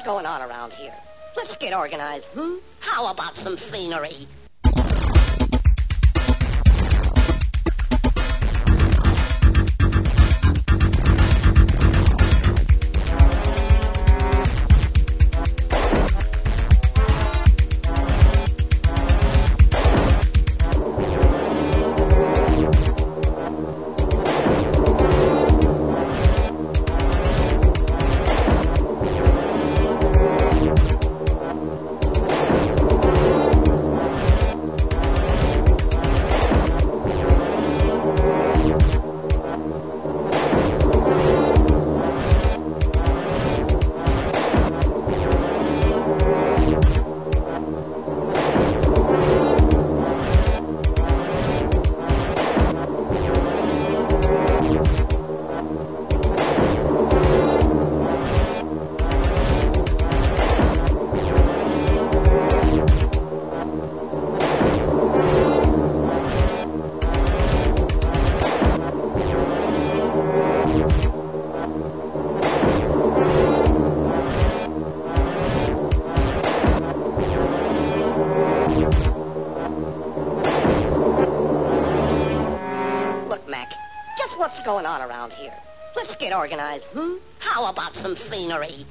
going on around here? Let's get organized, How about some scenery? What's going on around here? Let's get organized, How about some scenery?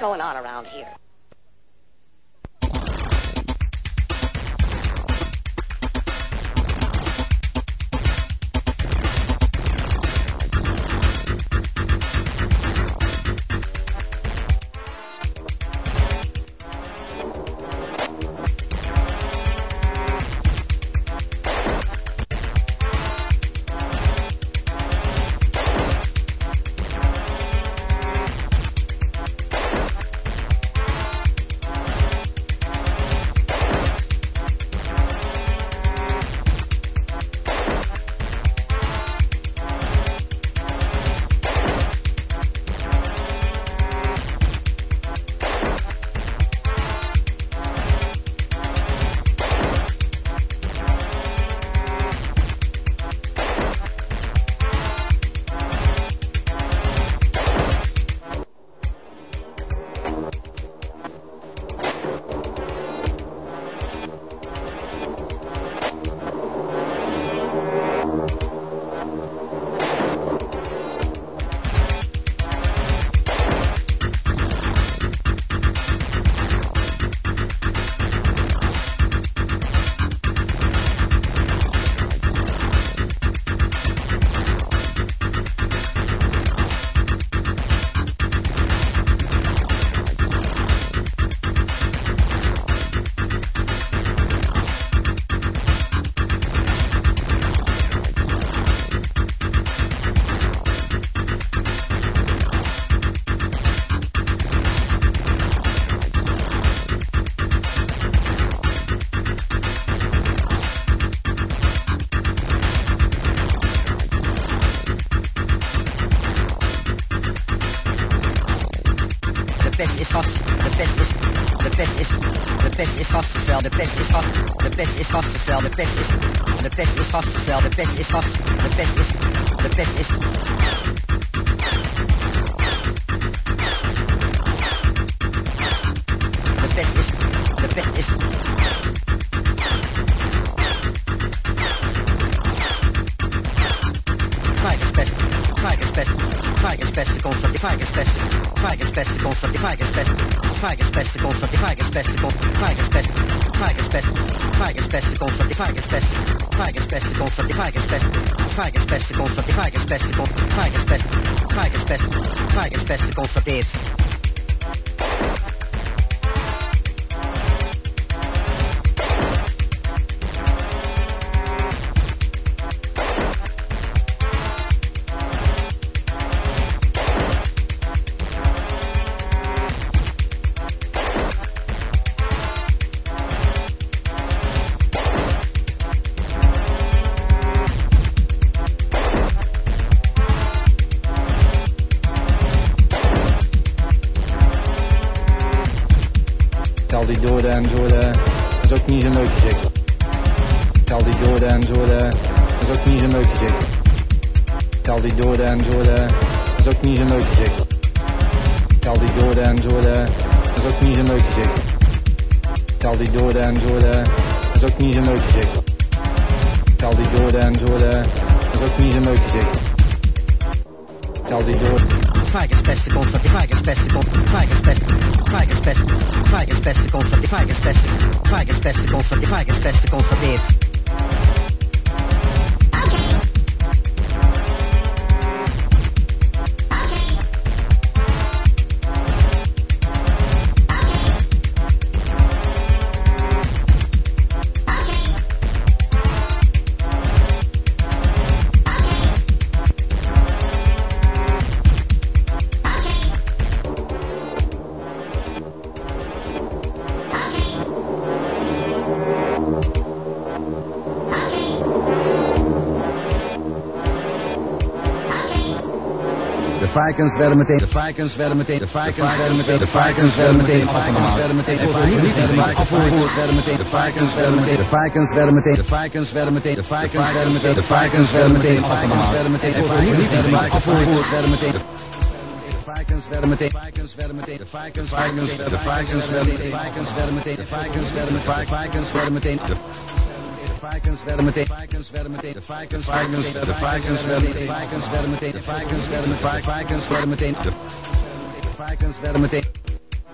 going on around here? Constateert. Tel die door en zo, dat is ook niet zo'n leuk gezicht. Tel die door en zo, dat is ook niet zo'n leuk gezicht. Tel die door en zo, dat is ook niet zo'n leuk gezicht. Tel die door en zo, dat is ook niet zo'n leuk gezicht. Tel die door en zo, dat is ook niet zo'n leuk gezicht. Tel die door en zo, dat is ook niet zo'n leuk gezicht. Tel die door. Fijkers beste constateert. Fijkers beste constateert. Fijkers beste. Fijkers beste. Fijkers beste constateert. Fijkers beste. Fijkers beste constateert. Fijkers beste constateert. De varkens werden meteen, de varkens werden meteen, de varkens werden meteen, de varkens werden meteen, de varkens werden meteen, de varkens werden meteen, de varkens werden meteen, de varkens werden meteen, de varkens werden meteen, de varkens werden meteen, de varkens werden meteen, de varkens werden meteen, de varkens werden meteen, de varkens werden meteen, de varkens werden meteen, de varkens werden meteen, de varkens werden meteen, de varkens werden meteen, de varkens werden meteen, de varkens werden meteen. Varkens werden meteen, varkens werden meteen, de varkens werden meteen, de varkens werden meteen, de varkens werden meteen, de varkens werden meteen, de varkens werden meteen, de varkens werden meteen.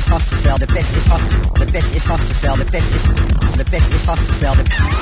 is vast gesteld, de pest is vast, de pest is vastgesteld, de pest is vastgesteld.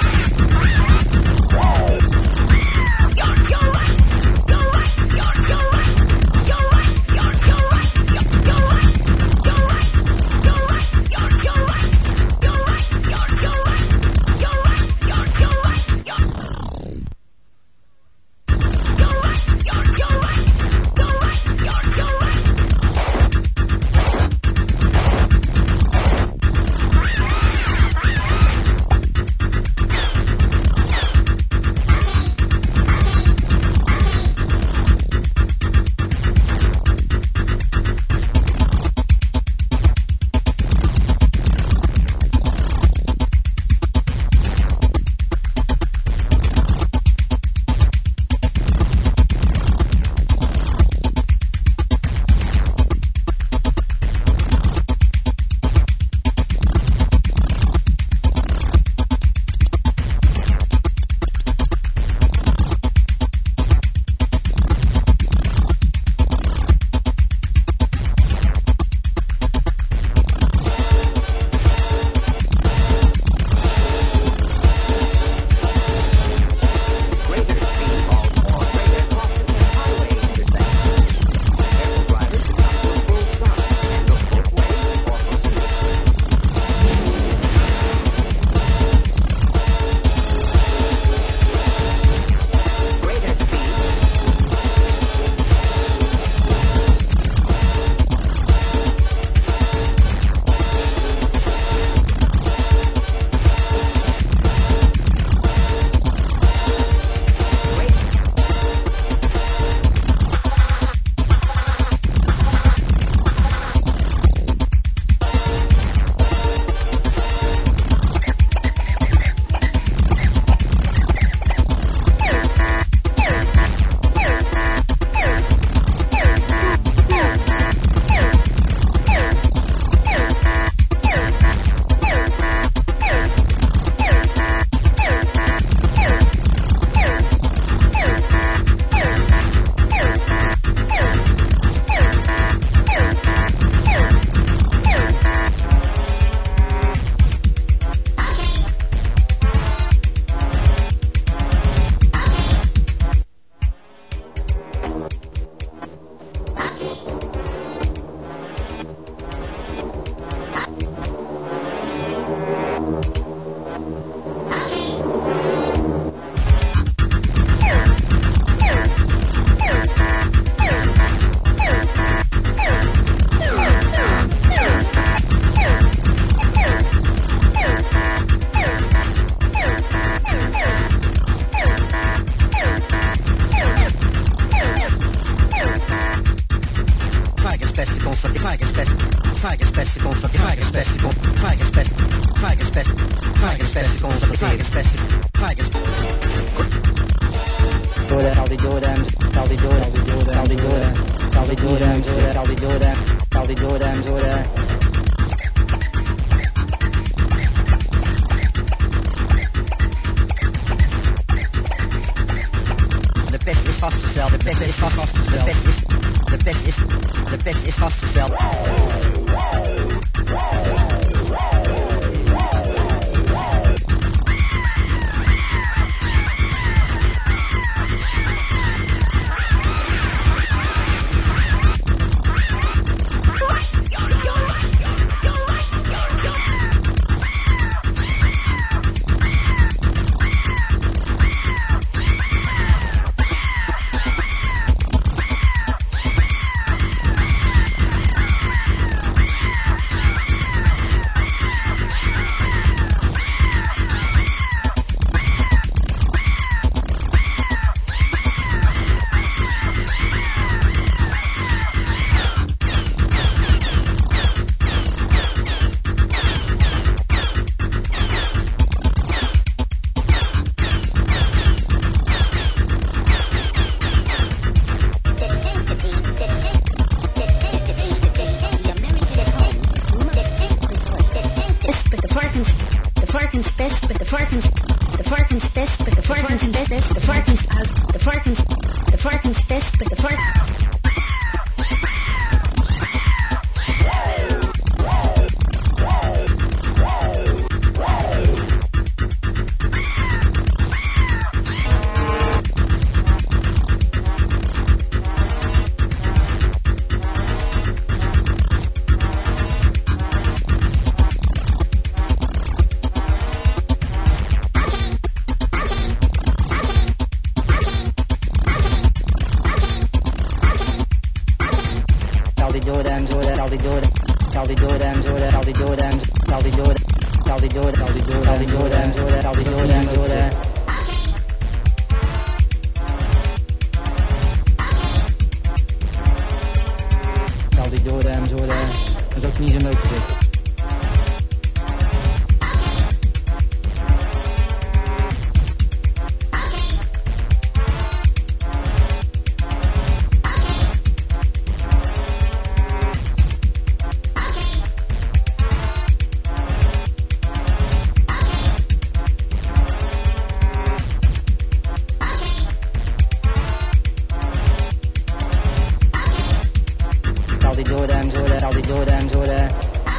De pest is vastgesteld. Jordan, Caldi Jordan, Caldi Jordan, Caldi Jordan, Caldi Jordan, Caldi Jordan, Jordan. Caldi Jordan, Jordan. Dat is ook niet zo'n leuk gezicht. Jordan, Jordan, Caldi Jordan, Jordan.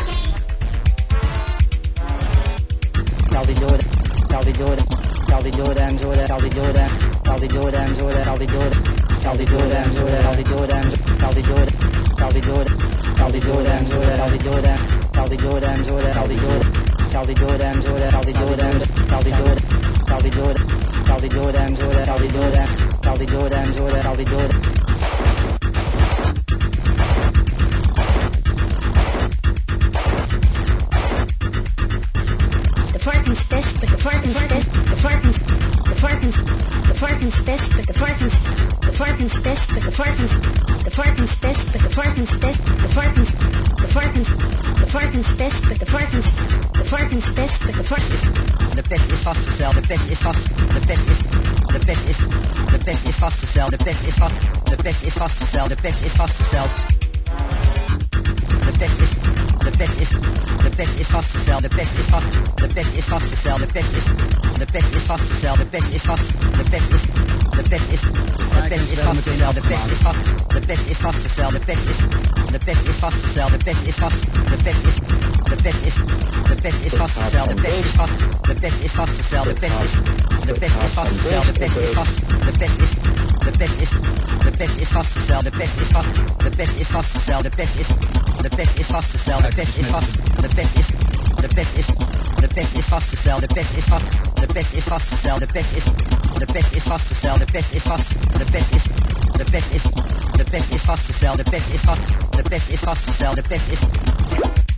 Caldi Jordan, Caldi Jordan, Caldi Jordan, Jordan, Caldi Jordan, Caldi Jordan, Jordan, Caldi Jordan, Caldi Jordan, Jordan, Caldi Jordan, Caldi Jordan, Caldi Jordan, Caldi Jordan, Jordan, Caldi Jordan, Caldi Jordan, Jordan, Caldi Jordan, Caldi Jordan, Jordan, Caldi Jordan, Caldi Jordan, Caldi Jordan, Caldi Jordan, Jordan, Caldi Jordan, Caldi Jordan, Jordan, Caldi Jordan. De pest is vastgesteld, de pest is vast, de pest is, de pest is, de pest is vastgesteld, de pest is vast, de pest is vastgesteld, de pest is vastgesteld. De pest is, de pest is, de pest is vastgesteld, de pest is vast, de pest is vastgesteld, de pest is, de pest is vastgesteld, de pest is vast, de pest is, de pest is, de pest is vastgesteld, de pest is vast, de pest is vastgesteld, de pest is, de pest is vastgesteld, de pest is vast, de pest is, de pest is, de pest is vastgesteld, de pest is vast, de pest is vastgesteld, de pest is, de pest is vastgesteld, de pest is vast, de pest is, de pest is, de pest is vastgesteld, de pest is vast, de pest is vastgesteld, de pest is, de pest is vastgesteld, de pest is vast, de pest is, de pest is, de pest is vastgesteld, de pest is vast, de pest is vastgesteld, de pest is, de pest is vastgesteld, de pest is vast, de pest is, de pest is, de pest is vastgesteld, de pest is vast, de pest is vastgesteld, de pest is